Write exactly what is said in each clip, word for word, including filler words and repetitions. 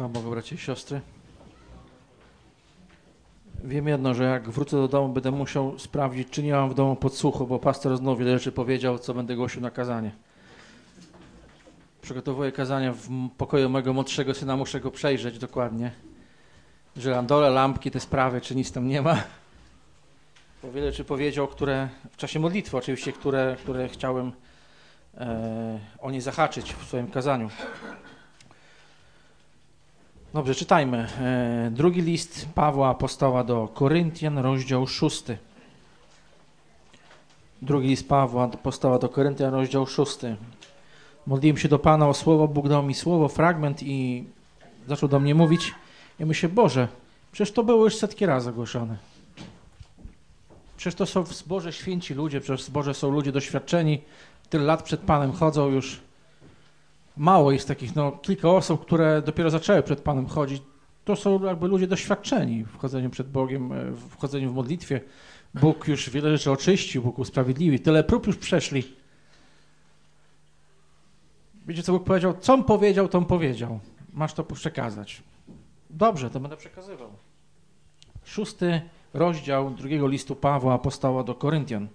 Pana Boga, bracia i siostry. Wiem jedno, że jak wrócę do domu, będę musiał sprawdzić, czy nie mam w domu podsłuchu, bo pastor znowu wiele rzeczy powiedział, co będę głosił na kazanie. Przygotowuję kazania w pokoju mojego młodszego syna, muszę go przejrzeć dokładnie. Żyrandole, lampki, te sprawy, czy nic tam nie ma. Bo wiele rzeczy powiedział, które w czasie modlitwy oczywiście, które, które chciałem e, o nie zahaczyć w swoim kazaniu. Dobrze, czytajmy. E, drugi list Pawła Apostoła do Koryntian, rozdział szósty. Drugi list Pawła Apostoła do Koryntian, rozdział szósty. Modliłem się do Pana o słowo, Bóg dał mi słowo, fragment i zaczął do mnie mówić. I myślę, Boże, przecież to było już setki razy ogłoszone. Przecież to są w zborze święci ludzie, przecież w zborze są ludzie doświadczeni, tyle lat przed Panem chodzą już. Mało jest takich, no kilka osób, które dopiero zaczęły przed Panem chodzić. To są jakby ludzie doświadczeni w chodzeniu przed Bogiem, w chodzeniu w modlitwie. Bóg już wiele rzeczy oczyścił, Bóg usprawiedliwił. Tyle prób już przeszli. Wiecie, co Bóg powiedział? Co on powiedział, to on powiedział. Masz to przekazać. Dobrze, to będę przekazywał. Szósty rozdział drugiego listu Pawła Apostoła do Koryntian.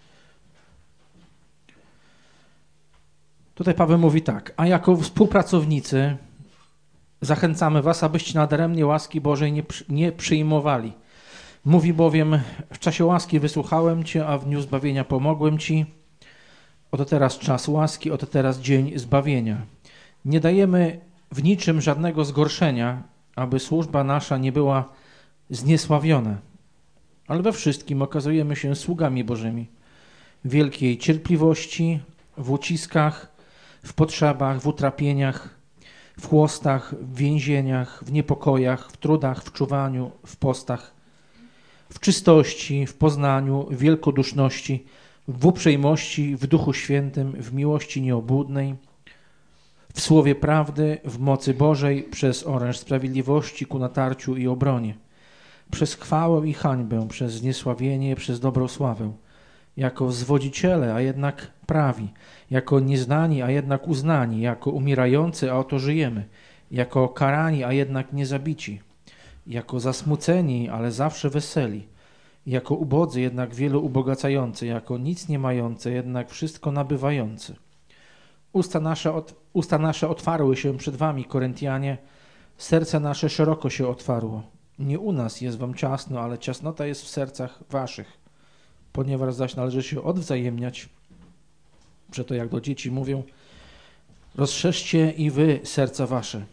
Tutaj Paweł mówi tak, a jako współpracownicy zachęcamy was, abyście nadaremnie łaski Bożej nie, nie przyjmowali. Mówi bowiem, w czasie łaski wysłuchałem cię, a w dniu zbawienia pomogłem ci. Oto teraz czas łaski, oto teraz dzień zbawienia. Nie dajemy w niczym żadnego zgorszenia, aby służba nasza nie była zniesławiona, ale we wszystkim okazujemy się sługami Bożymi. W wielkiej cierpliwości, w uciskach, w potrzebach, w utrapieniach, w chłostach, w więzieniach, w niepokojach, w trudach, w czuwaniu, w postach, w czystości, w poznaniu, w wielkoduszności, w uprzejmości, w Duchu Świętym, w miłości nieobłudnej, w słowie prawdy, w mocy Bożej, przez oręż sprawiedliwości ku natarciu i obronie, przez chwałę i hańbę, przez zniesławienie, przez dobrą sławę, jako zwodziciele, a jednak prawi, jako nieznani, a jednak uznani, jako umierający, a oto żyjemy, jako karani, a jednak nie zabici, jako zasmuceni, ale zawsze weseli, jako ubodzy, jednak wielu ubogacający, jako nic nie mający, jednak wszystko nabywający. Usta nasze, od, usta nasze otwarły się przed wami, Koryntianie, serce nasze szeroko się otwarło. Nie u nas jest wam ciasno, ale ciasnota jest w sercach waszych, ponieważ zaś należy się odwzajemniać. Przeto jak do dzieci mówią, rozszerzcie i wy serca wasze.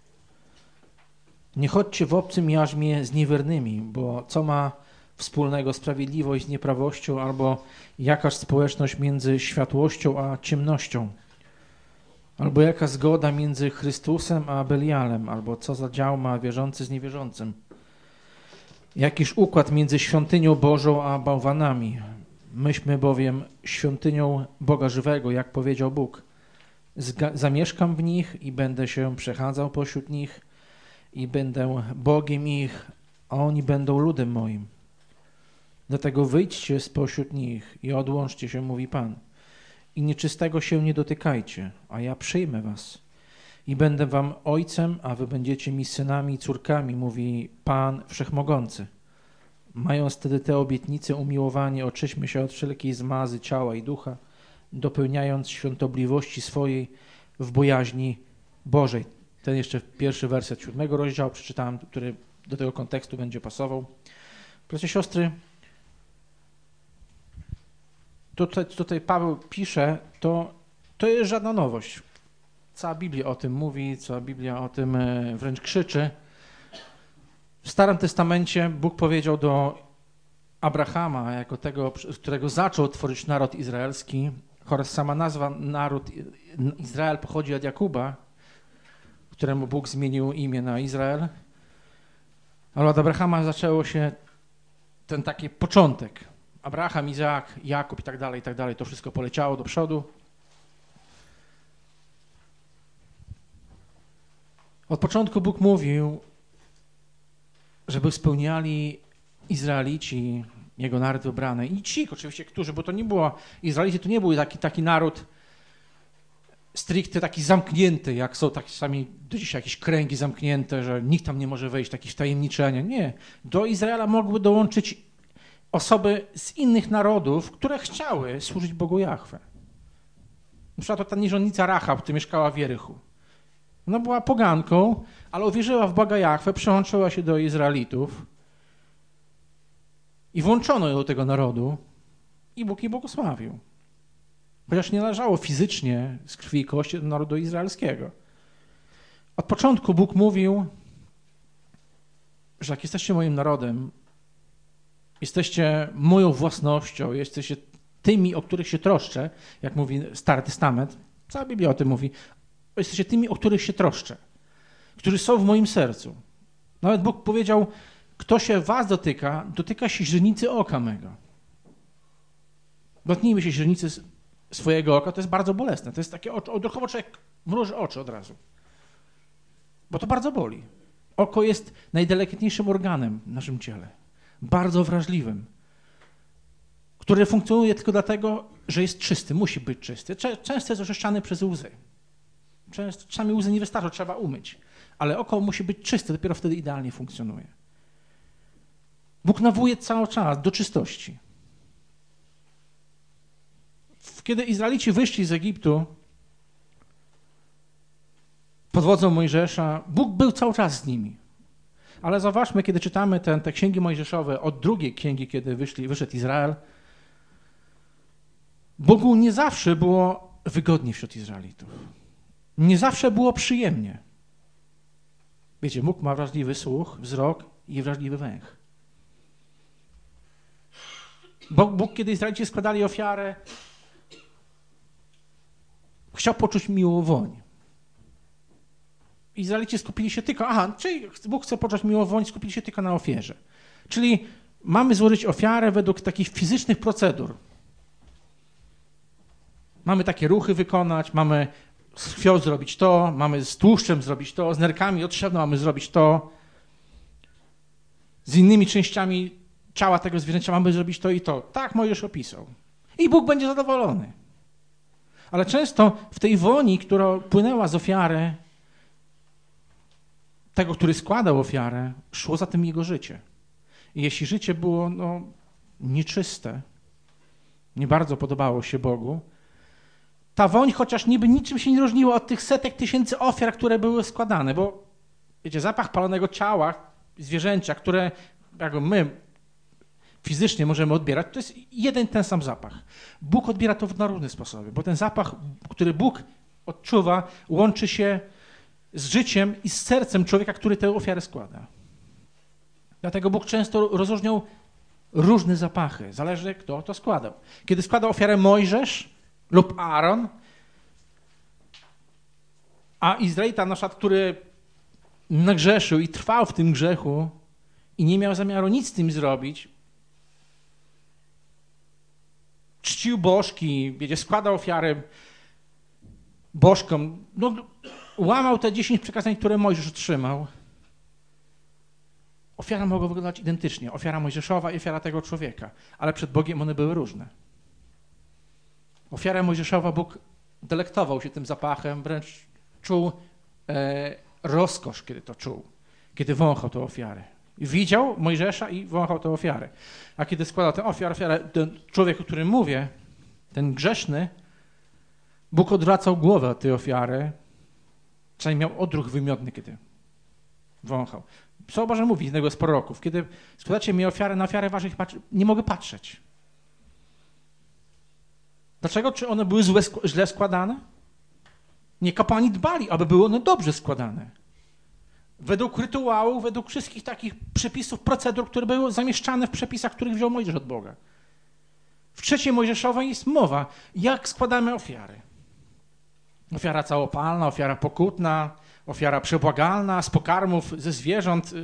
Nie chodźcie w obcym jarzmie z niewiernymi, bo co ma wspólnego sprawiedliwość z nieprawością, albo jakaż społeczność między światłością a ciemnością, albo jaka zgoda między Chrystusem a Belialem, albo co za dział ma wierzący z niewierzącym. Jakiż układ między świątynią Bożą a bałwanami. Myśmy bowiem świątynią Boga żywego, jak powiedział Bóg. Zga- zamieszkam w nich i będę się przechadzał pośród nich i będę Bogiem ich, a oni będą ludem moim. Dlatego wyjdźcie spośród nich i odłączcie się, mówi Pan. I nieczystego się nie dotykajcie, a ja przyjmę was. I będę wam ojcem, a wy będziecie mi synami i córkami, mówi Pan Wszechmogący. Mając wtedy te obietnice umiłowanie, oczyśmy się od wszelkiej zmazy ciała i ducha, dopełniając świątobliwości swojej w bojaźni Bożej. Ten jeszcze pierwszy werset siódmego rozdziału przeczytałem, który do tego kontekstu będzie pasował. Bracia i siostry, tutaj, tutaj Paweł pisze, to, to jest żadna nowość. Cała Biblia o tym mówi, cała Biblia o tym wręcz krzyczy. W Starym Testamencie Bóg powiedział do Abrahama, jako tego, z którego zaczął tworzyć naród izraelski, oraz sama nazwa naród Izrael pochodzi od Jakuba, któremu Bóg zmienił imię na Izrael. Ale od Abrahama zaczęło się ten taki początek. Abraham, Izaak, Jakub i tak dalej, i tak dalej. To wszystko poleciało do przodu. Od początku Bóg mówił, żeby spełniali Izraelici, jego naród wybrany. I ci oczywiście, którzy, bo to nie było, Izraelici to nie był taki, taki naród stricte taki zamknięty, jak są takie sami do dzisiaj jakieś kręgi zamknięte, że nikt tam nie może wejść, takie wtajemniczenie. Nie. Do Izraela mogły dołączyć osoby z innych narodów, które chciały służyć Bogu Jahwe. Na przykład ta nierządnica Rahab, która mieszkała w Jerychu. Ona była poganką, ale uwierzyła w Boga Jahwe, przyłączyła się do Izraelitów i włączono ją do tego narodu i Bóg jej błogosławił. Chociaż nie należało fizycznie z krwi i kości do narodu izraelskiego. Od początku Bóg mówił, że jak jesteście moim narodem, jesteście moją własnością, jesteście tymi, o których się troszczę, jak mówi Stary Testament, cała Biblia o tym mówi, jesteście tymi, o których się troszczę, którzy są w moim sercu. Nawet Bóg powiedział, kto się was dotyka, dotyka się źrenicy oka mego. Dotknijmy się źrenicy swojego oka, to jest bardzo bolesne. To jest takie, odruchowo człowiek mruży oczy od razu. Bo to bardzo boli. Oko jest najdelikatniejszym organem w naszym ciele. Bardzo wrażliwym. Który funkcjonuje tylko dlatego, że jest czysty, musi być czysty. Często jest oczyszczany przez łzy. Często, czasami łzy nie wystarczą, trzeba umyć. Ale oko musi być czyste, dopiero wtedy idealnie funkcjonuje. Bóg nawołuje cały czas do czystości. Kiedy Izraelici wyszli z Egiptu pod wodzą Mojżesza, Bóg był cały czas z nimi. Ale zauważmy, kiedy czytamy ten, te księgi mojżeszowe, od drugiej księgi, kiedy wyszli, wyszedł Izrael, Bogu nie zawsze było wygodnie wśród Izraelitów. Nie zawsze było przyjemnie. Wiecie, Bóg ma wrażliwy słuch, wzrok i wrażliwy węch. Bóg, Bóg kiedy Izraelici składali ofiarę, chciał poczuć miłą woń. Izraelici skupili się tylko, aha, czyli Bóg chce poczuć miłą woń, skupili się tylko na ofierze. Czyli mamy złożyć ofiarę według takich fizycznych procedur. Mamy takie ruchy wykonać, mamy z krwią zrobić to, mamy z tłuszczem zrobić to, z nerkami otrzewną mamy zrobić to, z innymi częściami ciała tego zwierzęcia mamy zrobić to i to. Tak Mojżesz opisał. I Bóg będzie zadowolony. Ale często w tej woni, która płynęła z ofiary, tego, który składał ofiarę, szło za tym jego życie. I jeśli życie było no, nieczyste, nie bardzo podobało się Bogu, ta woń chociaż niby niczym się nie różniła od tych setek tysięcy ofiar, które były składane, bo wiecie, zapach palonego ciała zwierzęcia, które jak my fizycznie możemy odbierać, to jest jeden ten sam zapach. Bóg odbiera to na różne sposoby, bo ten zapach, który Bóg odczuwa, łączy się z życiem i z sercem człowieka, który tę ofiarę składa. Dlatego Bóg często rozróżniał różne zapachy, zależy kto to składał. Kiedy składał ofiarę Mojżesz lub Aaron, a Izraelita, na przykład, który nagrzeszył i trwał w tym grzechu i nie miał zamiaru nic z tym zrobić, czcił bożki, wiecie, składał ofiary bożkom, no, łamał te dziesięć przykazań, które Mojżesz otrzymał. Ofiara mogła wyglądać identycznie. Ofiara Mojżeszowa i ofiara tego człowieka. Ale przed Bogiem one były różne. Ofiara Mojżeszowa, Bóg delektował się tym zapachem, wręcz czuł e, rozkosz, kiedy to czuł. Kiedy wąchał tę ofiarę. Widział Mojżesza i wąchał tę ofiarę. A kiedy składał tę ofiarę, ofiarę ten człowiek, o którym mówię, ten grzeszny, Bóg odwracał głowę od tej ofiary. Czasami miał odruch wymiotny, kiedy wąchał. Słowo Boże mówi, jednego z proroków, kiedy składacie mi ofiarę, na ofiarę waszych nie mogę patrzeć. Dlaczego? Czy one były złe, źle składane? Nie, kapłani dbali, aby były one dobrze składane. Według rytuału, według wszystkich takich przepisów, procedur, które były zamieszczane w przepisach, których wziął Mojżesz od Boga. W trzeciej Mojżeszowej jest mowa, jak składamy ofiary. Ofiara całopalna, ofiara pokutna, ofiara przebłagalna, z pokarmów, ze zwierząt.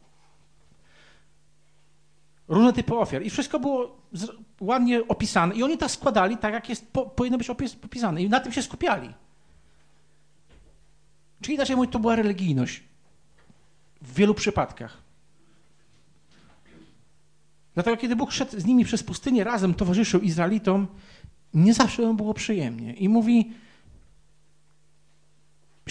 Różne typy ofiar. I wszystko było ładnie opisane. I oni tak składali, tak jak jest, po, powinno być opisane. I na tym się skupiali. Czyli inaczej mówiąc, to była religijność. W wielu przypadkach. Dlatego, kiedy Bóg szedł z nimi przez pustynię, razem towarzyszył Izraelitom, nie zawsze mu było przyjemnie. I mówi,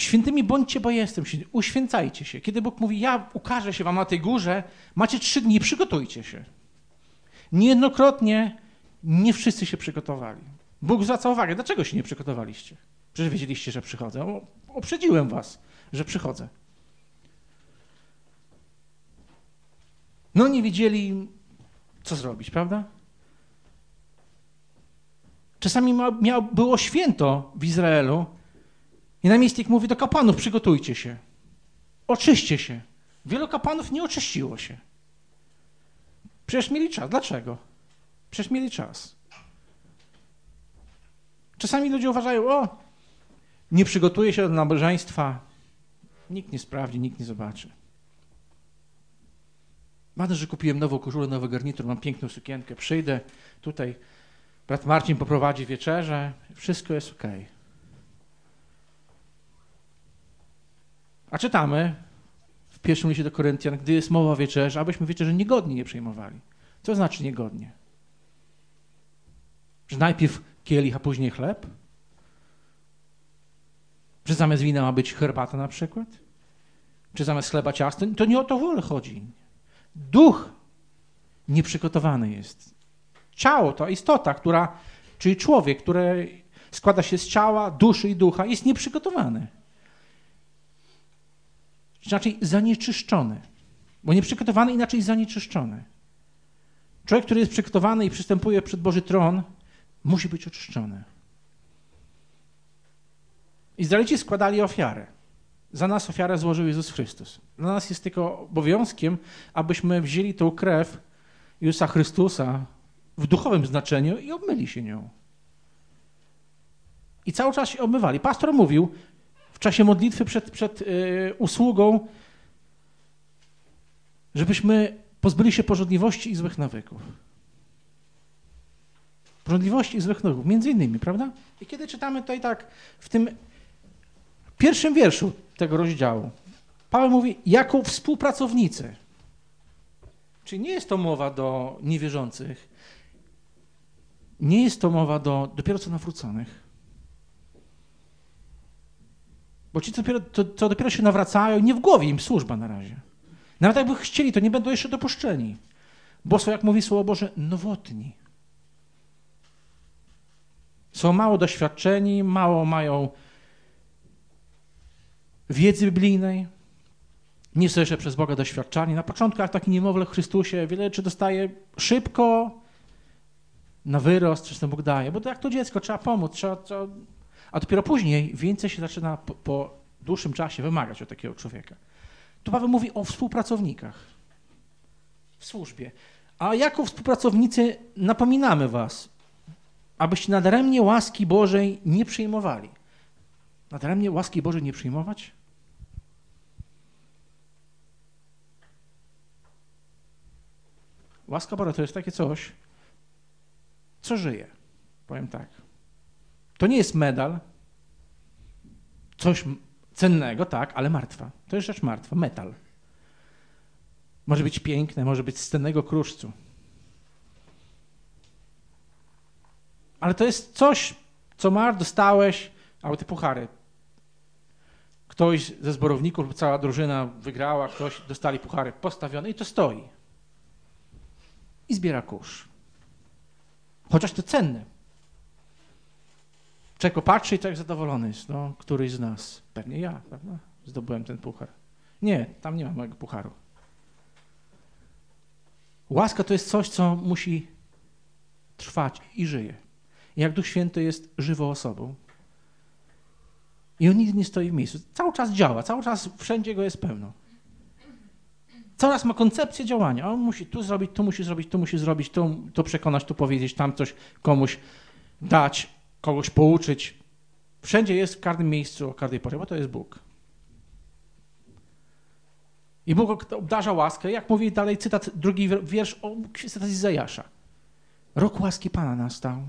Świętymi bądźcie, bo jestem święty. Uświęcajcie się. Kiedy Bóg mówi, ja ukażę się wam na tej górze, macie trzy dni, przygotujcie się. Niejednokrotnie nie wszyscy się przygotowali. Bóg zwraca uwagę, dlaczego się nie przygotowaliście? Przecież wiedzieliście, że przychodzę. O, uprzedziłem was, że przychodzę. No nie wiedzieli, co zrobić, prawda? Czasami ma, miał, było święto w Izraelu i namiestnik mówi do kapłanów, przygotujcie się, oczyście się. Wielu kapłanów nie oczyściło się. Przecież mieli czas. Dlaczego? Przecież mieli czas. Czasami ludzie uważają, o, nie przygotuje się do nabożeństwa, nikt nie sprawdzi, nikt nie zobaczy. Ważne, że kupiłem nową koszulę, nowy garnitur, mam piękną sukienkę, przyjdę, tutaj brat Marcin poprowadzi wieczerzę, wszystko jest okej. A czytamy w pierwszym liście do Koryntian, gdy jest mowa o wieczerzy, abyśmy wieczerzy niegodnie nie przyjmowali. Co znaczy niegodnie? Że najpierw kielich, a później chleb? Że zamiast wina ma być herbata na przykład? Czy zamiast chleba ciasto? To nie o to w ogóle chodzi. Duch nieprzygotowany jest. Ciało, to istota, która, czyli człowiek, który składa się z ciała, duszy i ducha, jest nieprzygotowany. Inaczej zanieczyszczony. Bo nieprzygotowany, inaczej zanieczyszczony. Człowiek, który jest przygotowany i przystępuje przed Boży tron, musi być oczyszczony. Izraelici składali ofiarę. Za nas ofiarę złożył Jezus Chrystus. Dla nas jest tylko obowiązkiem, abyśmy wzięli tą krew Jezusa Chrystusa w duchowym znaczeniu i obmyli się nią. I cały czas się obmywali. Pastor mówił w czasie modlitwy przed, przed yy, usługą, żebyśmy pozbyli się pożądliwości i złych nawyków. Pożądliwości i złych nawyków, między innymi, prawda? I kiedy czytamy tutaj tak w tym pierwszym wierszu tego rozdziału, Paweł mówi, jako współpracownicy. Czyli nie jest to mowa do niewierzących, nie jest to mowa do dopiero co nawróconych. Bo ci, co dopiero, to, co dopiero się nawracają, nie w głowie im służba na razie. Nawet jakby chcieli, to nie będą jeszcze dopuszczeni. Bo są, jak mówi Słowo Boże, nowotni. Są mało doświadczeni, mało mają wiedzy biblijnej, nie są jeszcze przez Boga doświadczani. Na początku, jak taki niemowlę w Chrystusie, wiele rzeczy dostaje szybko, na wyrost, czy ten Bóg daje. Bo to jak to dziecko, trzeba pomóc, trzeba, trzeba... a dopiero później więcej się zaczyna po, po dłuższym czasie wymagać od takiego człowieka. Tu Paweł mówi o współpracownikach w służbie. A jako współpracownicy napominamy was, abyście nadaremnie łaski Bożej nie przyjmowali. Nadaremnie łaski Bożej nie przyjmować? Łaska Boża to jest takie coś, co żyje. Powiem tak. To nie jest medal, coś cennego, tak, ale martwa. To jest rzecz martwa, metal. Może być piękne, może być z cennego kruszcu. Ale to jest coś, co masz, dostałeś, albo te puchary. Ktoś ze zborowników lub cała drużyna wygrała, ktoś dostali puchary postawione i to stoi. I zbiera kurz. Chociaż to cenne. Czego patrzy i człowiek zadowolony jest. No, któryś z nas. Pewnie ja, prawda? Zdobyłem ten puchar. Nie, tam nie ma mojego pucharu. Łaska to jest coś, co musi trwać i żyje. I jak Duch Święty jest żywą osobą. I on nigdy nie stoi w miejscu. Cały czas działa, cały czas wszędzie go jest pełno. Cały czas ma koncepcję działania. On musi tu zrobić, tu musi zrobić, tu musi zrobić, tu, tu przekonać, tu powiedzieć, tam coś komuś dać, kogoś pouczyć. Wszędzie jest, w każdym miejscu, o każdej porze, bo to jest Bóg. I Bóg obdarza łaskę, jak mówi dalej cytat, drugi wiersz, o, cytat z Izajasza. Rok łaski Pana nastał.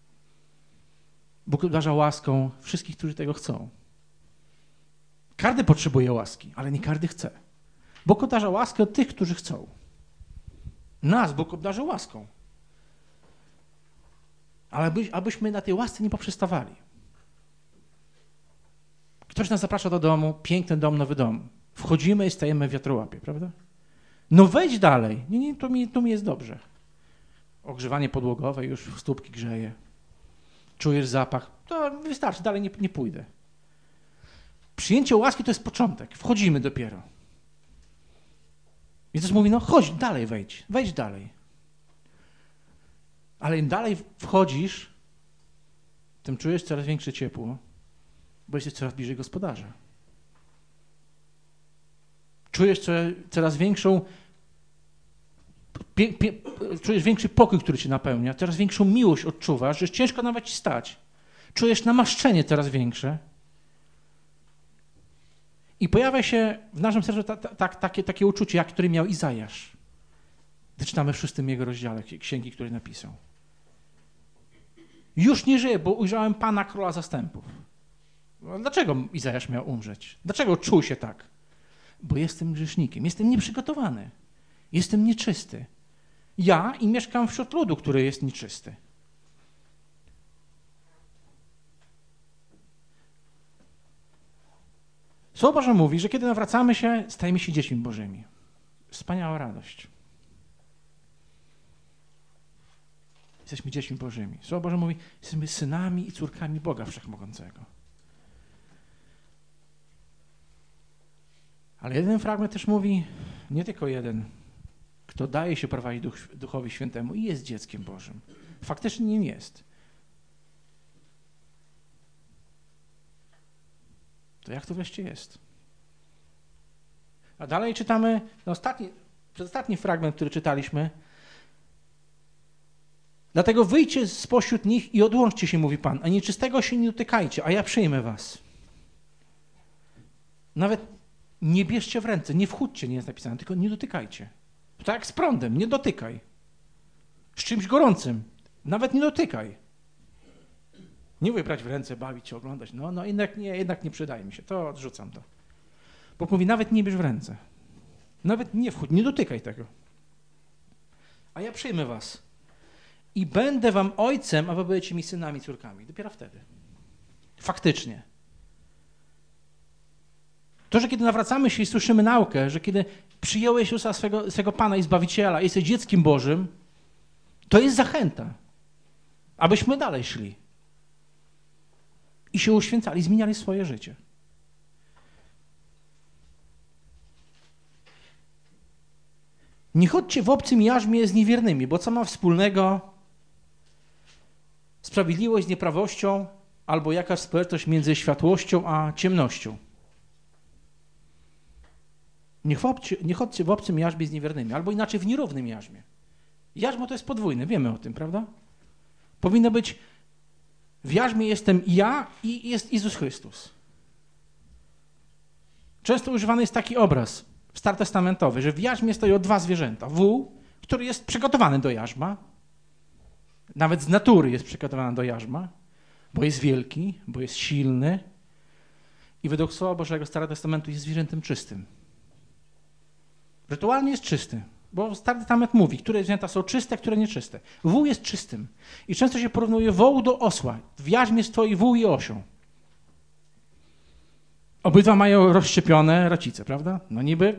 Bóg obdarza łaską wszystkich, którzy tego chcą. Każdy potrzebuje łaski, ale nie każdy chce. Bóg obdarza łaskę tych, którzy chcą. Nas Bóg obdarza łaską. Ale aby, abyśmy na tej łasce nie poprzestawali. Ktoś nas zaprasza do domu, piękny dom, nowy dom. Wchodzimy i stajemy w wiatrołapie, prawda? No wejdź dalej. Nie, nie, tu mi, tu mi jest dobrze. Ogrzewanie podłogowe już stópki grzeje. Czujesz zapach. To wystarczy, dalej nie, nie pójdę. Przyjęcie łaski to jest początek. Wchodzimy dopiero. Jezus mówi, no chodź, dalej wejdź. Wejdź dalej. Ale im dalej wchodzisz, tym czujesz coraz większe ciepło, bo jesteś coraz bliżej gospodarza. Czujesz coraz większą, pie, pie, czujesz większy pokój, który cię napełnia, coraz większą miłość odczuwasz, że ciężko nawet ci stać. Czujesz namaszczenie coraz większe. I pojawia się w naszym sercu ta, ta, ta, takie, takie uczucie, jak które miał Izajasz. Gdy czytamy w szóstym jego rozdziale księgi, której napisał. Już nie żyję, bo ujrzałem Pana Króla Zastępów. Dlaczego Izajasz miał umrzeć? Dlaczego czuł się tak? Bo jestem grzesznikiem, jestem nieprzygotowany, jestem nieczysty. Ja i mieszkam wśród ludu, który jest nieczysty. Słowo Boże mówi, że kiedy nawracamy się, stajemy się dziećmi Bożymi. Wspaniała radość. Jesteśmy dziećmi Bożymi. Słowo Boże mówi, jesteśmy synami i córkami Boga Wszechmogącego. Ale jeden fragment też mówi, nie tylko jeden, kto daje się prowadzić Duch, Duchowi Świętemu i jest dzieckiem Bożym. Faktycznie nim jest. To jak to wreszcie jest? A dalej czytamy, no ostatni, przedostatni fragment, który czytaliśmy. Dlatego wyjdźcie spośród nich i odłączcie się, mówi Pan, a nieczystego się nie dotykajcie, a ja przyjmę was. Nawet nie bierzcie w ręce, nie wchódźcie, nie jest napisane, tylko nie dotykajcie. To tak jak z prądem, nie dotykaj. Z czymś gorącym, nawet nie dotykaj. Nie mówię brać w ręce, bawić się, oglądać. No, no jednak nie, jednak nie przydaje mi się, to odrzucam to. Bóg mówi, nawet nie bierz w ręce. Nawet nie wchódź, nie dotykaj tego. A ja przyjmę was. I będę wam ojcem, a wy będziecie mi synami, córkami. Dopiero wtedy. Faktycznie. To, że kiedy nawracamy się i słyszymy naukę, że kiedy przyjąłeś Jezusa swego, swego Pana i Zbawiciela, jesteś dzieckiem Bożym, to jest zachęta, abyśmy dalej szli. I się uświęcali, zmieniali swoje życie. Nie chodźcie w obcym jarzmie z niewiernymi, bo co ma wspólnego sprawiedliwość z nieprawością, albo jakaś sprzeczność między światłością a ciemnością. Nie chodźcie, nie chodźcie w obcym jarzmie z niewiernymi, albo inaczej w nierównym jarzmie. Jarzmo to jest podwójne, wiemy o tym, prawda? Powinno być, w jarzmie jestem ja i jest Jezus Chrystus. Często używany jest taki obraz starotestamentowy, że w jarzmie stoją dwa zwierzęta. Wół, który jest przygotowany do jarzma, nawet z natury jest przygotowany do jarzma, bo jest wielki, bo jest silny i według Słowa Bożego Starego Testamentu jest zwierzętem czystym. Rytualnie jest czysty, bo Stary Testament mówi, które zwierzęta są czyste, które nieczyste. Wół jest czystym i często się porównuje wołu do osła. W jarzmie stoi wół i osioł. Obydwa mają rozszczepione racice, prawda? No niby.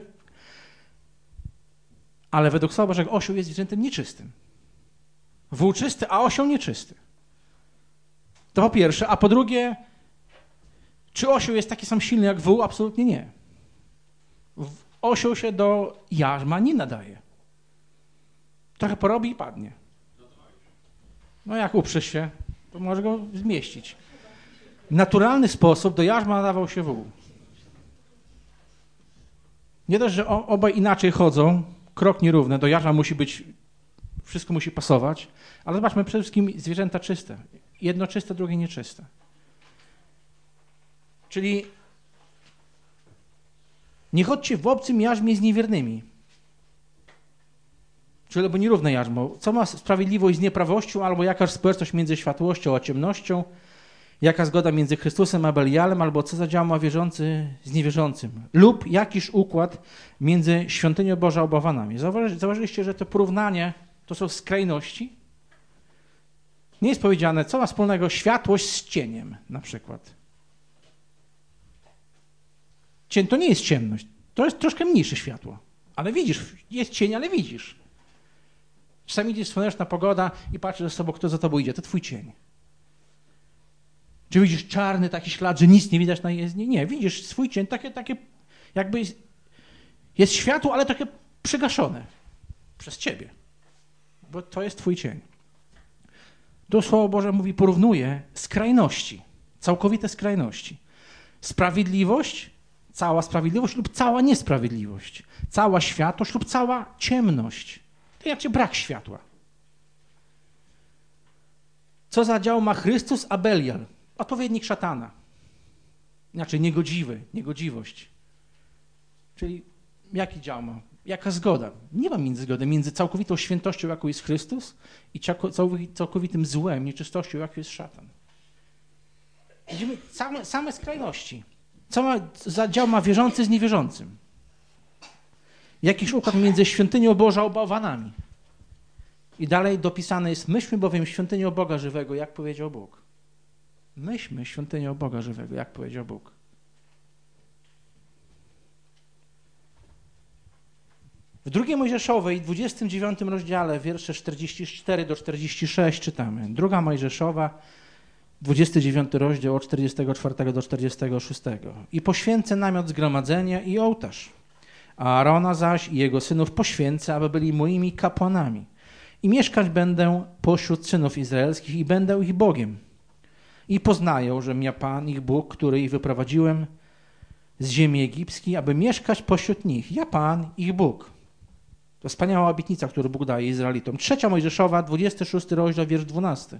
Ale według Słowa Bożego osioł jest zwierzętem nieczystym. Wół czysty, a osioł nieczysty. To po pierwsze. A po drugie, czy osioł jest taki sam silny jak wół? Absolutnie nie. Osioł się do jarzma nie nadaje. Trochę porobi i padnie. No jak uprzesz się, to może go zmieścić. W naturalny sposób do jarzma nadawał się wół. Nie dość, że obaj inaczej chodzą, krok nierówny, do jarzma musi być, wszystko musi pasować, ale zobaczmy przede wszystkim zwierzęta czyste. Jedno czyste, drugie nieczyste. Czyli nie chodźcie w obcym jarzmie z niewiernymi. Czyli albo nierówne jarzmo. Co ma sprawiedliwość z nieprawością, albo jakaś społeczność między światłością a ciemnością, jaka zgoda między Chrystusem a Belialem, albo co za dział ma wierzący z niewierzącym. Lub jakiś układ między świątynią Bożą a bałwanami. Zauważyliście, że to porównanie to są skrajności? Nie jest powiedziane, co ma wspólnego światłość z cieniem na przykład. Cień to nie jest ciemność. To jest troszkę mniejsze światło. Ale widzisz, jest cień, ale widzisz. Czasami idziesz słoneczna pogoda i patrzysz za sobą, kto za tobą idzie. To twój cień. Czy widzisz czarny taki ślad, że nic nie widać na jezdni? Nie, widzisz swój cień, takie, takie jakby jest, jest światło, ale takie przygaszone przez ciebie. Bo to jest twój cień. Tu Słowo Boże mówi, porównuje skrajności, całkowite skrajności. Sprawiedliwość, cała sprawiedliwość lub cała niesprawiedliwość. Cała światłość lub cała ciemność. To jak brak światła. Co za dział ma Chrystus, a Belial? Odpowiednik szatana. Znaczy niegodziwy, niegodziwość. Czyli jaki dział ma? Jaka zgoda? Nie ma między zgody między całkowitą świętością, jaką jest Chrystus, i całkowitym złem, nieczystością, jaką jest szatan. Widzimy same, same skrajności. Co ma, za dział ma wierzący z niewierzącym? Jakiś układ między świątynią Boża a bałwanami. I dalej dopisane jest, myśmy bowiem świątynią Boga żywego, jak powiedział Bóg. Myśmy świątynią Boga żywego, jak powiedział Bóg. W drugiej Mojżeszowej, dwudziestym dziewiątym rozdziale, wiersze czterdzieści cztery do czterdziestu sześciu czytamy. Druga Mojżeszowa, dwudziesty dziewiąty rozdział, od czterdziestego czwartego do czterdziestego szóstego. I poświęcę namiot zgromadzenia i ołtarz. A Aarona zaś i jego synów poświęcę, aby byli moimi kapłanami. I mieszkać będę pośród synów izraelskich i będę ich Bogiem. I poznają, że ja Pan, ich Bóg, który ich wyprowadziłem z ziemi egipskiej, aby mieszkać pośród nich. Ja Pan, ich Bóg. To wspaniała obietnica, którą Bóg daje Izraelitom. Trzecia Mojżeszowa, dwudziesty szósty rozdział, wiersz dwunasty.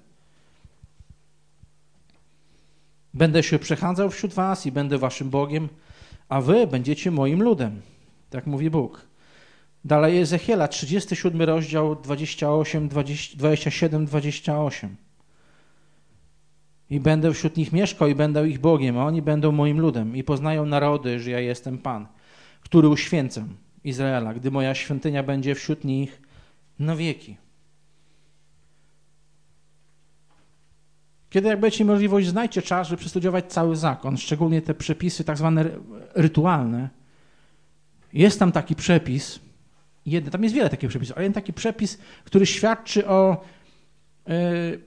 Będę się przechadzał wśród was i będę waszym Bogiem, a wy będziecie moim ludem. Tak mówi Bóg. Dalej Ezechiela, trzydziesty siódmy rozdział, dwadzieścia osiem, dwadzieścia siedem, dwadzieścia osiem. I będę wśród nich mieszkał i będę ich Bogiem, a oni będą moim ludem. I poznają narody, że ja jestem Pan, który uświęcam Izraela, gdy moja świątynia będzie wśród nich na wieki. Kiedy jak będziecie mieli możliwość, znajdźcie czas, żeby przestudiować cały zakon, szczególnie te przepisy tak zwane rytualne. Jest tam taki przepis, jeden, tam jest wiele takich przepisów, ale jeden taki przepis, który świadczy o, yy,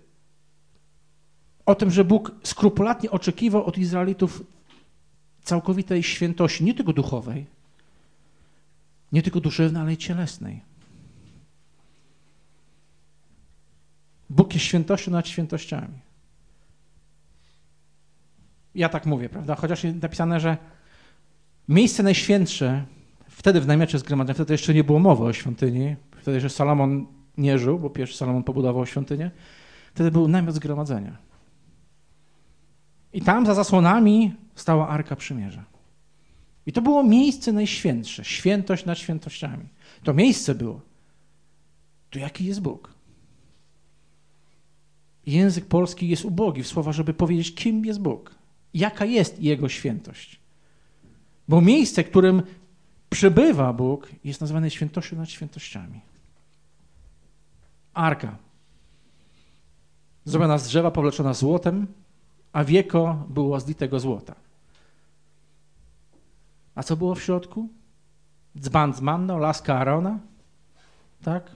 o tym, że Bóg skrupulatnie oczekiwał od Izraelitów całkowitej świętości, nie tylko duchowej, nie tylko duszewnej, ale i cielesnej. Bóg jest świętością nad świętościami. Ja tak mówię, prawda? Chociaż jest napisane, że miejsce najświętsze, wtedy w namiocie zgromadzenia, wtedy jeszcze nie było mowy o świątyni, wtedy jeszcze Salomon nie żył, bo pierwszy Salomon pobudował świątynię, wtedy był namiot zgromadzenia. I tam za zasłonami stała Arka Przymierza. I to było miejsce najświętsze, świętość nad świętościami. To miejsce było. To jaki jest Bóg? Język polski jest ubogi w słowa, żeby powiedzieć, kim jest Bóg. Jaka jest Jego świętość. Bo miejsce, którym przebywa Bóg, jest nazywane świętością nad świętościami. Arka. Zrobiona z drzewa, powleczona złotem, a wieko było z litego złota. A co było w środku? Dzban z manną, laska Aarona, tak?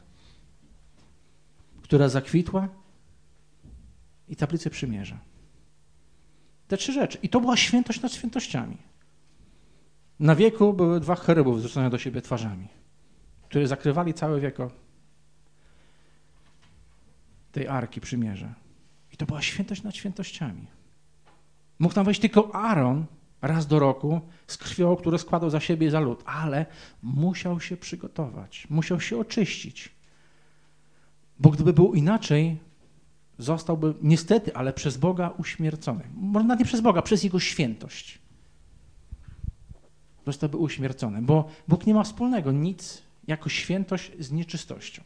Która zakwitła, i tablicę przymierza. Te trzy rzeczy. I to była świętość nad świętościami. Na wieku były dwa cherubów zwrócone do siebie twarzami, które zakrywali całe wieko tej Arki Przymierza. I to była świętość nad świętościami. Mógł tam wejść tylko Aaron raz do roku z krwią, którą składał za siebie i za lud, ale musiał się przygotować, musiał się oczyścić. Bo gdyby było inaczej, zostałby niestety, ale przez Boga uśmiercony. Może nawet nie przez Boga, przez Jego świętość. Zostałby uśmiercony, bo Bóg nie ma wspólnego nic jako świętość z nieczystością.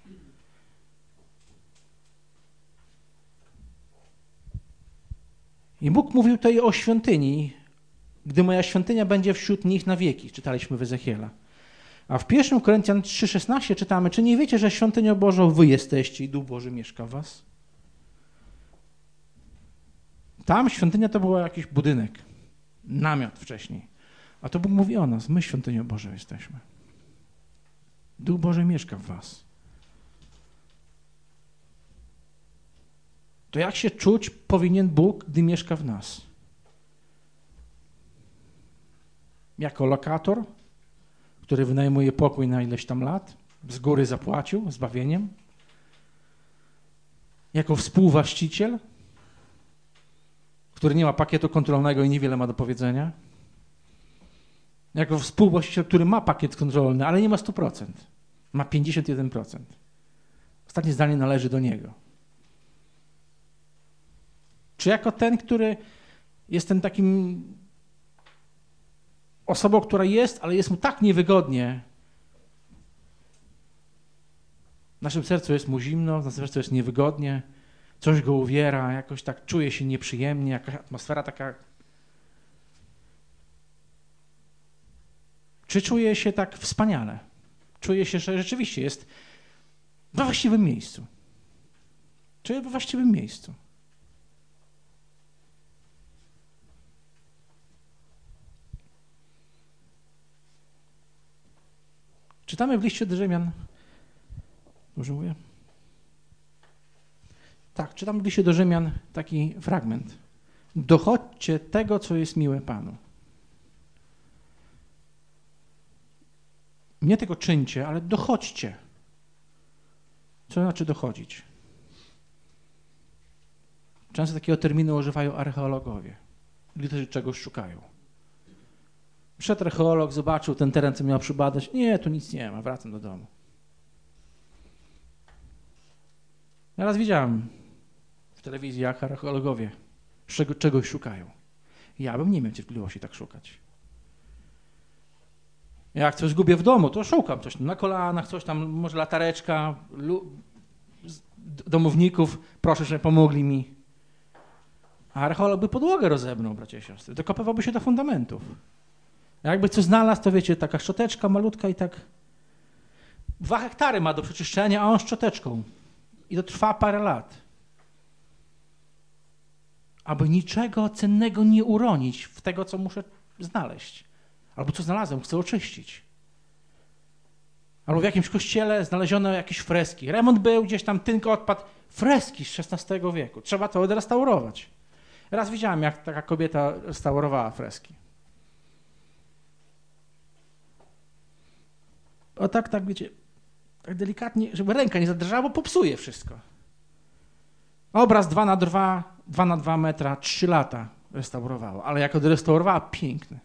I Bóg mówił tutaj o świątyni, gdy moja świątynia będzie wśród nich na wieki, czytaliśmy w Ezechiela. A w pierwszym Koryntian trzy szesnaście czytamy, czy nie wiecie, że świątynią Bożą wy jesteście i Duch Boży mieszka w was? Tam świątynia to był jakiś budynek, namiot wcześniej. A to Bóg mówi o nas, my świątynią Bożą jesteśmy. Duch Boży mieszka w was. To jak się czuć powinien Bóg, gdy mieszka w nas? Jako lokator, który wynajmuje pokój na ileś tam lat, z góry zapłacił zbawieniem? Jako współwłaściciel, który nie ma pakietu kontrolnego i niewiele ma do powiedzenia? Jako współwłaściciel, który ma pakiet kontrolny, ale nie ma sto procent. Ma pięćdziesiąt jeden procent. Ostatnie zdanie należy do niego. Czy jako ten, który jest tym takim osobą, która jest, ale jest mu tak niewygodnie. W naszym sercu jest mu zimno, w naszym sercu jest niewygodnie, coś go uwiera, jakoś tak czuje się nieprzyjemnie, jakaś atmosfera taka. Czy czuje się tak wspaniale? Czuje się, że rzeczywiście jest we właściwym miejscu. Czy we właściwym miejscu? Czytamy w liście do Rzymian. Dobrze mówię? Tak, czytamy w liście do Rzymian taki fragment. Dochodźcie tego, co jest miłe Panu. Nie tego czyńcie, ale dochodźcie. Co znaczy dochodzić? Często takiego terminu używają archeologowie. Ludzie czegoś szukają. Przyszedł archeolog, zobaczył ten teren, co miał przybadać. Nie, tu nic nie ma, wracam do domu. Ja raz widziałem w telewizji, jak archeologowie czego, czegoś szukają. Ja bym nie miał cierpliwości tak szukać. Jak coś zgubię w domu, to szukam coś na kolanach, coś tam, może latareczka, lu, domowników, proszę, żeby pomogli mi. A archeolog by podłogę rozebrał, bracia i siostry, dokopywałby się do fundamentów. Jakby coś znalazł, to wiecie, taka szczoteczka malutka i tak dwa hektary ma do przeczyszczenia, a on szczoteczką. I to trwa parę lat. Aby niczego cennego nie uronić w tego, co muszę znaleźć. Albo co znalazłem, chcę oczyścić. Albo w jakimś kościele znaleziono jakieś freski. Remont był, gdzieś tam tynk odpadł. Freski z szesnastego wieku. Trzeba to odrestaurować. Raz widziałem, jak taka kobieta restaurowała freski. O tak, tak, wiecie, tak delikatnie, żeby ręka nie zadrżała, bo popsuje wszystko. Obraz dwa na dwa, dwa na dwa metra, trzy lata restaurowało, ale jak odrestaurowała, piękny.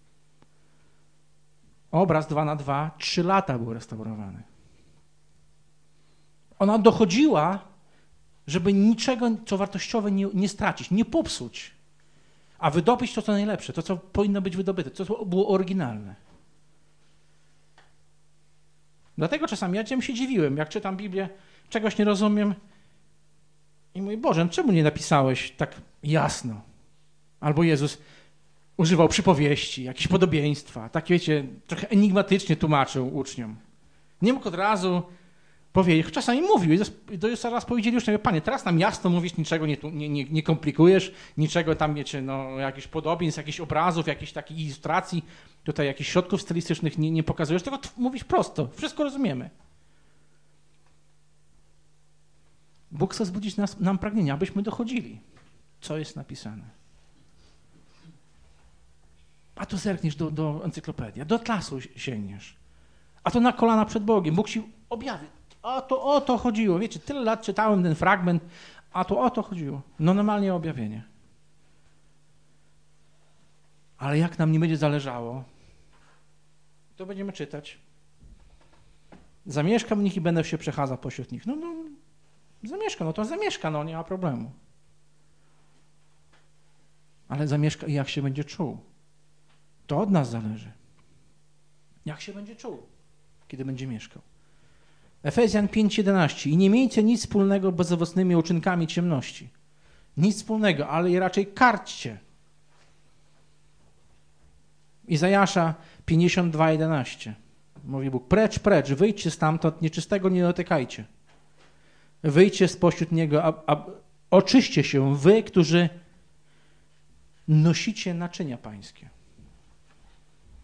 Obraz dwa na dwa, trzy lata był restaurowany. Ona dochodziła, żeby niczego, co wartościowe nie, nie stracić, nie popsuć, a wydobyć to, co najlepsze, to, co powinno być wydobyte, to, co było oryginalne. Dlatego czasami ja się dziwiłem, jak czytam Biblię, czegoś nie rozumiem i mówię, Boże, czemu nie napisałeś tak jasno? Albo Jezus używał przypowieści, jakieś podobieństwa, tak wiecie, trochę enigmatycznie tłumaczył uczniom. Nie mógł od razu powiedzieć, czasami mówił i do Jezusa raz powiedzieli już, Panie, teraz nam jasno mówisz, niczego nie, nie, nie, nie komplikujesz, niczego tam, wiecie, no, jakichś podobieństw, jakichś obrazów, jakichś takich ilustracji, tutaj jakichś środków stylistycznych nie, nie pokazujesz, tylko mówisz prosto, wszystko rozumiemy. Bóg chce zbudzić nas, nam pragnienia, abyśmy dochodzili, co jest napisane. A to zerkniesz do, do encyklopedii, do atlasu sięgniesz, a to na kolana przed Bogiem, Bóg ci objawi. O to o to chodziło. Wiecie, tyle lat czytałem ten fragment, a to o to chodziło. No normalnie objawienie. Ale jak nam nie będzie zależało, to będziemy czytać. Zamieszkam w nich i będę się przechadzał pośród nich. No, no, zamieszka, no to zamieszka, no nie ma problemu. Ale zamieszka i jak się będzie czuł. To od nas zależy. Jak się będzie czuł, kiedy będzie mieszkał. Efezjan pięć jedenaście. I nie miejcie nic wspólnego z bezowocnymi uczynkami ciemności. Nic wspólnego, ale je raczej karćcie. Izajasza pięćdziesiąt dwa jedenaście. Mówi Bóg, precz, precz, wyjdźcie stamtąd, nieczystego nie dotykajcie. Wyjdźcie spośród niego, a, a oczyście się wy, którzy nosicie naczynia pańskie.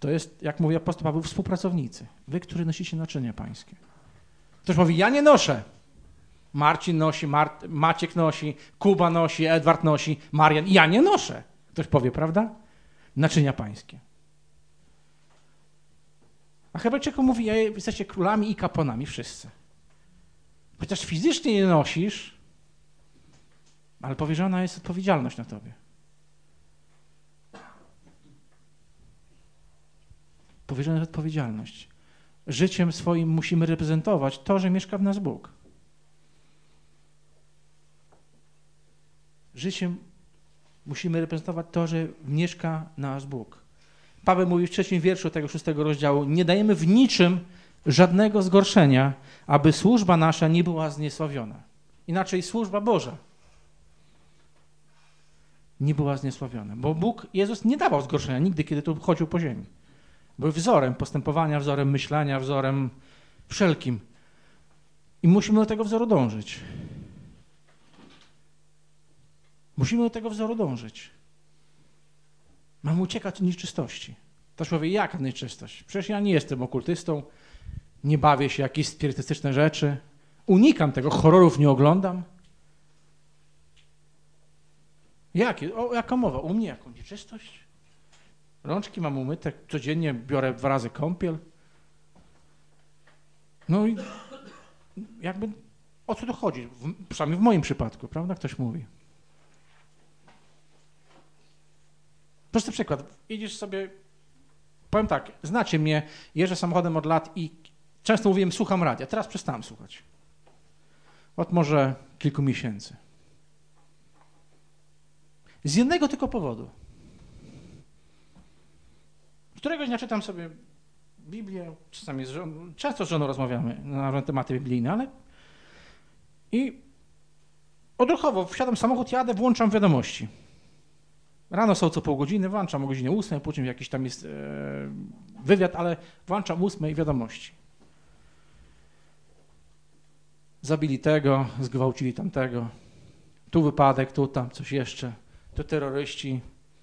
To jest, jak mówi apostoł Paweł, współpracownicy. Wy, którzy nosicie naczynia pańskie. Ktoś mówi, ja nie noszę. Marcin nosi, Mart- Maciek nosi, Kuba nosi, Edward nosi, Marian. Ja nie noszę. Ktoś powie, prawda? Naczynia pańskie. A Hebrajczykom mówi, ja jesteście królami i kapłanami wszyscy. Chociaż fizycznie nie nosisz, ale powierzona jest odpowiedzialność na tobie. Powierzona jest odpowiedzialność. Życiem swoim musimy reprezentować to, że mieszka w nas Bóg. Życiem musimy reprezentować to, że mieszka nas Bóg. Paweł mówi w trzecim wierszu tego szóstego rozdziału, nie dajemy w niczym żadnego zgorszenia, aby służba nasza nie była zniesławiona. Inaczej służba Boża nie była zniesławiona. Bo Bóg, Jezus nie dawał zgorszenia nigdy, kiedy tu chodził po ziemi. Był wzorem postępowania, wzorem myślenia, wzorem wszelkim. I musimy do tego wzoru dążyć. Musimy do tego wzoru dążyć. Mamy uciekać od nieczystości. Ktoś powie, jaka nieczystość? Przecież ja nie jestem okultystą, nie bawię się w jakieś spirytystyczne rzeczy, unikam tego, horrorów nie oglądam. Jakie? O, jaka mowa? U mnie jaką nieczystość? Rączki mam umyte, codziennie biorę dwa razy kąpiel. No i jakby o co to chodzi? W, przynajmniej w moim przypadku, prawda? Ktoś mówi. Prosty przykład. Jedziesz sobie, powiem tak, znacie mnie, jeżdżę samochodem od lat i często mówiłem, słucham radia. Teraz przestałem słuchać. Od może kilku miesięcy. Z jednego tylko powodu. Któregoś dnia czytam sobie Biblię, czasami z żoną, często z żoną rozmawiamy na różne tematy biblijne, ale i odruchowo wsiadam w samochód, jadę, włączam wiadomości. Rano są co pół godziny, włączam o godzinie ósmej, później jakiś tam jest e, wywiad, ale włączam ósmej wiadomości. Zabili tego, zgwałcili tamtego, tu wypadek, tu tam coś jeszcze, tu terroryści.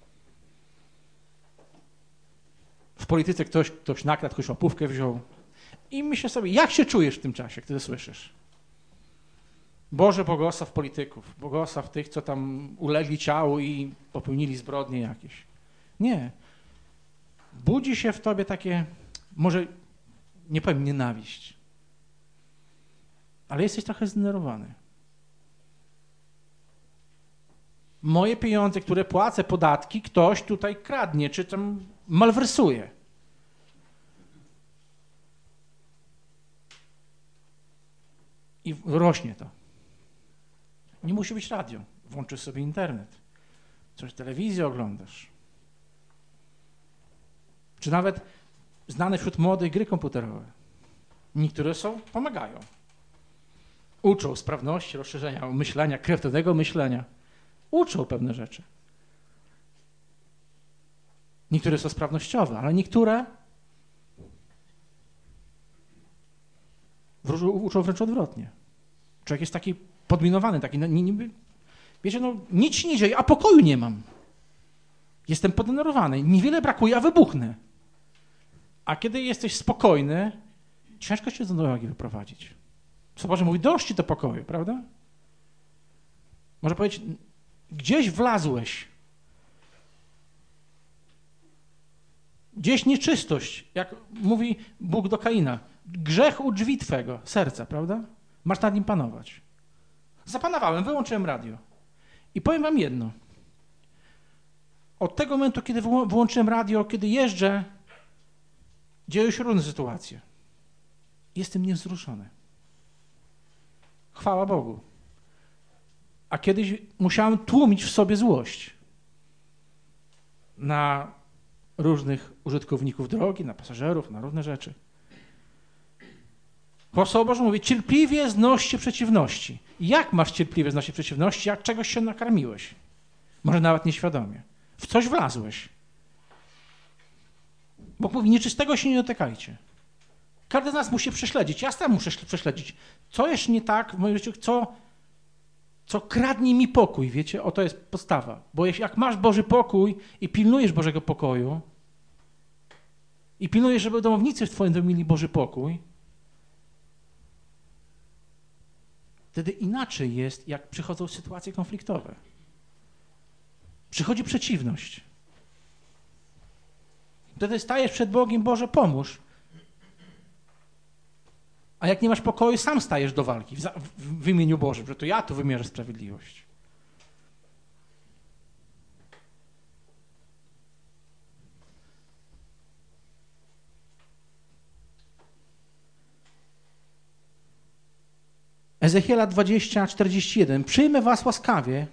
W polityce ktoś, ktoś nakradł, ktoś łapówkę wziął. I myślę sobie, jak się czujesz w tym czasie, kiedy słyszysz? Boże, błogosław polityków, błogosław tych, co tam ulegli ciału i popełnili zbrodnie jakieś. Nie. Budzi się w tobie takie, może nie powiem nienawiść, ale jesteś trochę zdenerwowany. Moje pieniądze, które płacę, podatki, ktoś tutaj kradnie, czy tam malwersuje. I rośnie to. Nie musi być radio. Włączysz sobie internet. Coś telewizję oglądasz. Czy nawet znane wśród młodych gry komputerowe. Niektóre są, pomagają. Uczą sprawności, rozszerzenia myślenia, kreatywnego myślenia. Uczą pewne rzeczy. Niektóre są sprawnościowe, ale niektóre uczą wręcz odwrotnie. Człowiek jest taki podminowany, taki niby, wiecie, no nic się nie dzieje, a pokoju nie mam. Jestem poddenerwowany, niewiele brakuje, a wybuchnę. A kiedy jesteś spokojny, ciężko się z równowagi wyprowadzić. Co Boże mówi, dość ci do pokoju, prawda? Może powiedzieć, gdzieś wlazłeś. Gdzieś nieczystość, jak mówi Bóg do Kaina. Grzech u drzwi twego serca, prawda? Masz nad nim panować. Zapanowałem, wyłączyłem radio. I powiem wam jedno. Od tego momentu, kiedy wyłączyłem radio, kiedy jeżdżę, dzieją się różne sytuacje. Jestem niewzruszony. Chwała Bogu. A kiedyś musiałem tłumić w sobie złość na różnych użytkowników drogi, na pasażerów, na różne rzeczy. Bo Słowo Boże mówi, cierpliwie znoście przeciwności. Jak masz cierpliwie znosić przeciwności, jak czegoś się nakarmiłeś? Może nawet nieświadomie. W coś wlazłeś. Bóg mówi, nieczystego się nie dotykajcie. Każdy z nas musi prześledzić. Ja sam muszę prześledzić. Co jest nie tak w moim życiu, co, co kradnie mi pokój, wiecie? O, to jest podstawa. Bo jeśli jak masz Boży pokój i pilnujesz Bożego pokoju, i pilnujesz, żeby domownicy w twoim domu mieli Boży pokój, wtedy inaczej jest, jak przychodzą sytuacje konfliktowe. Przychodzi przeciwność. Wtedy stajesz przed Bogiem, Boże, pomóż. A jak nie masz pokoju, sam stajesz do walki w, w, w imieniu Bożym, że to ja tu wymierzę sprawiedliwość. Ezechiela dwadzieścia, czterdzieści jeden. Przyjmę was łaskawie,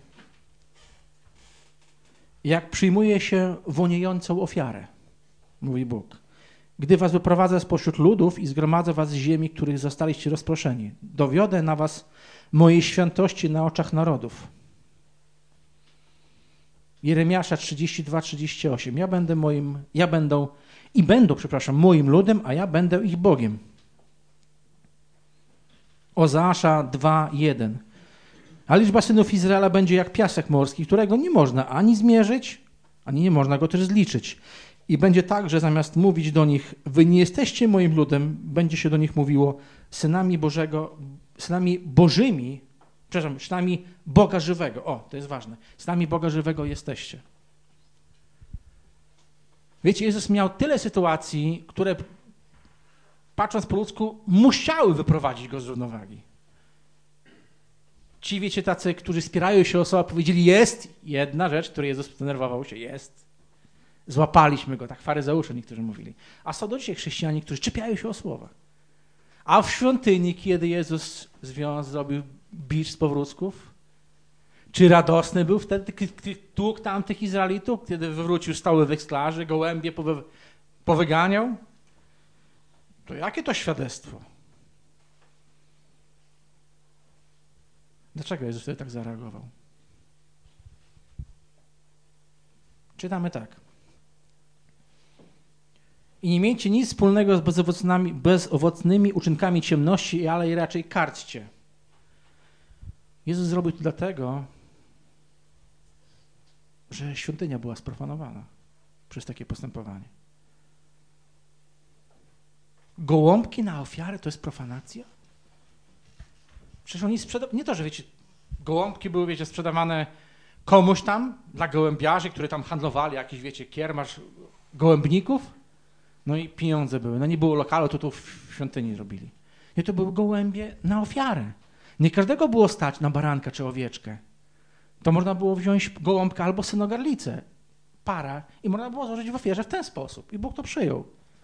jak przyjmuje się woniejącą ofiarę, mówi Bóg. Gdy was wyprowadzę spośród ludów i zgromadzę was z ziemi, których zostaliście rozproszeni. Dowiodę na was mojej świętości na oczach narodów. Jeremiasza trzydzieści dwa, trzydzieści osiem. Ja będę moim, ja będę i będą, przepraszam, moim ludem, a ja będę ich Bogiem. Ozeasza dwa, jeden. A liczba synów Izraela będzie jak piasek morski, którego nie można ani zmierzyć, ani nie można go też zliczyć. I będzie tak, że zamiast mówić do nich, wy nie jesteście moim ludem, będzie się do nich mówiło synami Bożego, synami Bożymi, przepraszam, synami Boga żywego. O, to jest ważne. Synami Boga żywego jesteście. Wiecie, Jezus miał tyle sytuacji, które patrząc po ludzku, musiały wyprowadzić go z równowagi. Ci, wiecie, tacy, którzy spierają się o słowa, powiedzieli, jest jedna rzecz, której Jezus zdenerwował się, jest. Złapaliśmy go, tak faryzeusze niektórzy mówili. A są do dzisiaj chrześcijanie, którzy czepiają się o słowa. A w świątyni, kiedy Jezus związ, zrobił bicz z powrócków, czy radosny był wtedy, kiedy tłukł tamtych Izraelitów, kiedy wywrócił stoły weksklarzy, gołębie powy, powyganiał? To jakie to świadectwo? Dlaczego Jezus wtedy tak zareagował? Czytamy tak. I nie miejcie nic wspólnego z bezowocnymi, bezowocnymi uczynkami ciemności, ale raczej karćcie. Jezus zrobił to dlatego, że świątynia była sprofanowana przez takie postępowanie. Gołąbki na ofiarę to jest profanacja? Przecież oni sprzedawali, nie to, że wiecie, gołąbki były, wiecie, sprzedawane komuś tam, dla gołębiarzy, którzy tam handlowali, jakiś, wiecie, kiermasz gołębników, no i pieniądze były. No nie było lokalu, to tu w świątyni robili. Nie, to były gołębie na ofiarę. Nie każdego było stać na baranka czy owieczkę. To można było wziąć gołąbka albo synogarlicę, para, i można było złożyć w ofierze w ten sposób. I Bóg to przyjął.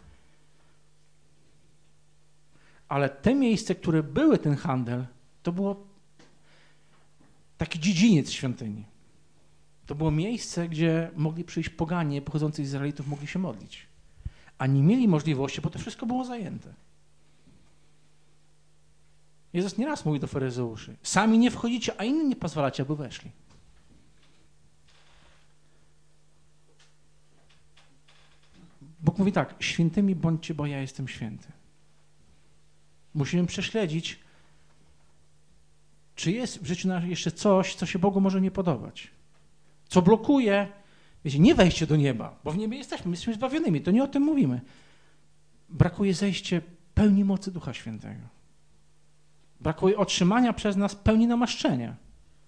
Ale te miejsce, które były ten handel, to było taki dziedziniec świątyni. To było miejsce, gdzie mogli przyjść poganie pochodzący z Izraelitów, mogli się modlić. A nie mieli możliwości, bo to wszystko było zajęte. Jezus nieraz mówi do faryzeuszy, sami nie wchodzicie, a innym nie pozwalacie, aby weszli. Bóg mówi tak, świętymi bądźcie, bo ja jestem święty. Musimy prześledzić, czy jest w życiu naszym jeszcze coś, co się Bogu może nie podobać. Co blokuje, wiecie, nie wejście do nieba, bo w niebie jesteśmy, my jesteśmy zbawionymi, to nie o tym mówimy. Brakuje zejście pełni mocy Ducha Świętego. Brakuje otrzymania przez nas pełni namaszczenia.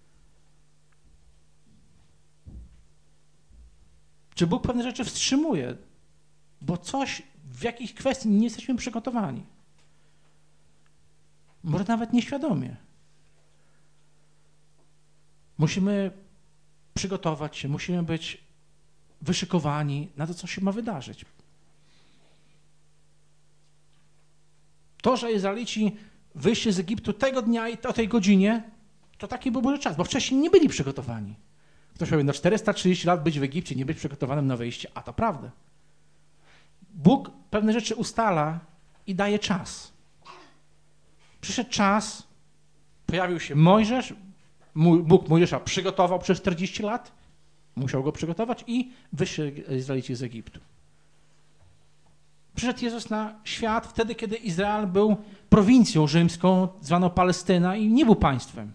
Czy Bóg pewne rzeczy wstrzymuje, bo coś, w jakiejś kwestii nie jesteśmy przygotowani. Może nawet nieświadomie. Musimy przygotować się, musimy być wyszykowani na to, co się ma wydarzyć. To, że Izraelici wyszli z Egiptu tego dnia i o tej godzinie, to taki był Boży czas, bo wcześniej nie byli przygotowani. Ktoś powie, no czterysta trzydzieści lat być w Egipcie, nie być przygotowanym na wyjście, a to prawda. Bóg pewne rzeczy ustala i daje czas. Przyszedł czas, pojawił się Mojżesz, Bóg Mojżesza przygotował przez czterdzieści lat, musiał go przygotować i wyszli Izraelici z Egiptu. Przyszedł Jezus na świat wtedy, kiedy Izrael był prowincją rzymską, zwaną Palestyna i nie był państwem.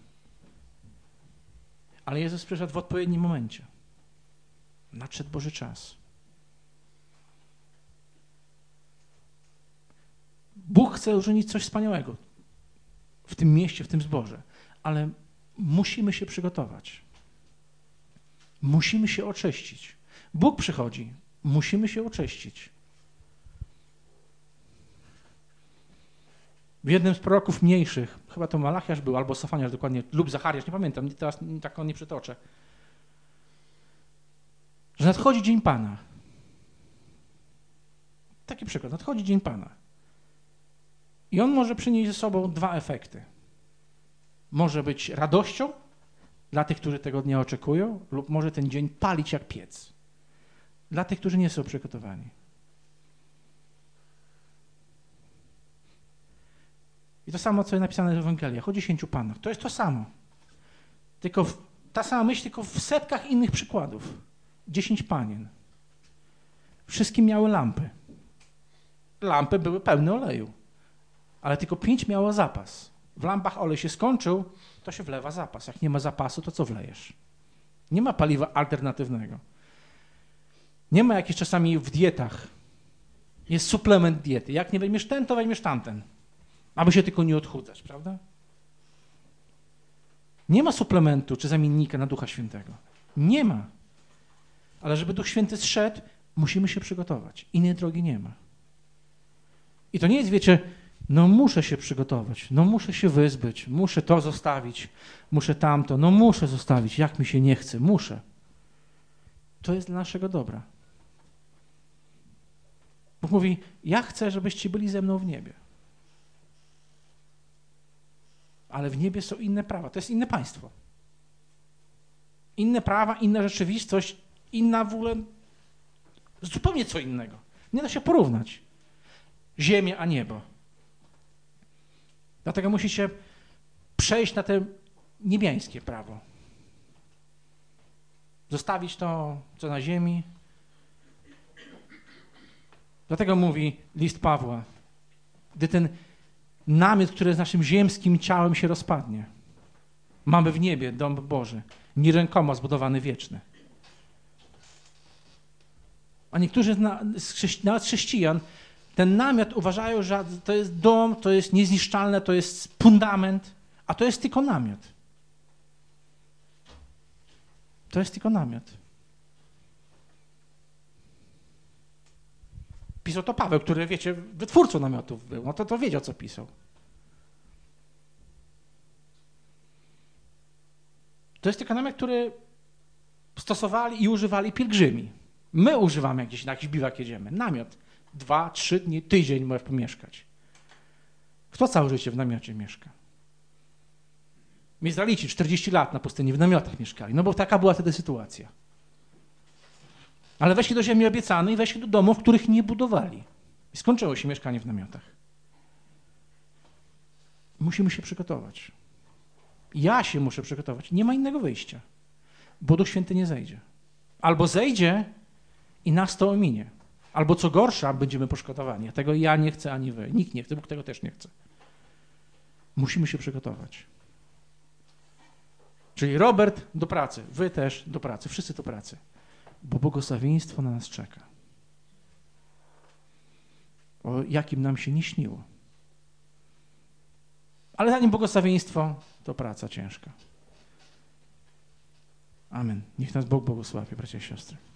Ale Jezus przyszedł w odpowiednim momencie. Nadszedł Boży czas. Bóg chce uczynić coś wspaniałego w tym mieście, w tym zborze, ale musimy się przygotować. Musimy się oczyścić. Bóg przychodzi, musimy się oczyścić. W jednym z proroków mniejszych, chyba to Malachiasz był, albo Sofaniasz dokładnie, lub Zachariasz, nie pamiętam, teraz tak on nie przytoczę, że nadchodzi dzień Pana. Taki przykład, nadchodzi dzień Pana. I on może przynieść ze sobą dwa efekty. Może być radością dla tych, którzy tego dnia oczekują, lub może ten dzień palić jak piec dla tych, którzy nie są przygotowani. I to samo, co jest napisane w Ewangeliach o dziesięciu panach. To jest to samo. Tylko w, ta sama myśl, tylko w setkach innych przykładów. Dziesięć panien. Wszystkie miały lampy. Lampy były pełne oleju. Ale tylko pięć miało zapas. W lampach olej się skończył, to się wlewa zapas. Jak nie ma zapasu, to co wlejesz? Nie ma paliwa alternatywnego. Nie ma jakichś czasami w dietach. Jest suplement diety. Jak nie weźmiesz ten, to weźmiesz tamten. Aby się tylko nie odchudzać, prawda? Nie ma suplementu czy zamiennika na Ducha Świętego. Nie ma. Ale żeby Duch Święty zszedł, musimy się przygotować. Innej drogi nie ma. I to nie jest, wiecie, no muszę się przygotować, no muszę się wyzbyć, muszę to zostawić, muszę tamto, no muszę zostawić, jak mi się nie chce, muszę. To jest dla naszego dobra. Bóg mówi, ja chcę, żebyście byli ze mną w niebie. Ale w niebie są inne prawa, to jest inne państwo. Inne prawa, inna rzeczywistość, inna w ogóle, zupełnie co innego. Nie da się porównać. Ziemię a niebo. Dlatego musicie przejść na te niebiańskie prawo. Zostawić to, co na ziemi. Dlatego mówi list Pawła, gdy ten namiot, który z naszym ziemskim ciałem się rozpadnie, mamy w niebie dom Boży, nie rękoma zbudowany wieczny. A niektórzy nawet chrześcijan ten namiot uważają, że to jest dom, to jest niezniszczalne, to jest fundament, a to jest tylko namiot. To jest tylko namiot. Pisał to Paweł, który, wiecie, wytwórcą namiotów był, no to, to wiedział, co pisał. To jest tylko namiot, który stosowali i używali pielgrzymi. My używamy, jak gdzieś na jakiś biwak jedziemy. Namiot. Dwa, trzy dni, tydzień możesz pomieszkać. Kto całe życie w namiocie mieszka? Izraelici czterdzieści lat na pustyni w namiotach mieszkali, no bo taka była wtedy sytuacja. Ale weszli do ziemi obiecanej i weszli do domów, których nie budowali. I skończyło się mieszkanie w namiotach. Musimy się przygotować. Ja się muszę przygotować. Nie ma innego wyjścia, bo Duch Święty nie zejdzie. Albo zejdzie i nas to ominie. Albo co gorsza, będziemy poszkodowani. A tego ja nie chcę, ani wy. Nikt nie chce, Bóg tego też nie chce. Musimy się przygotować. Czyli Robert do pracy, wy też do pracy, wszyscy do pracy. Bo błogosławieństwo na nas czeka. O jakim nam się nie śniło. Ale zanim błogosławieństwo, to praca ciężka. Amen. Niech nas Bóg błogosławi, bracia i siostry.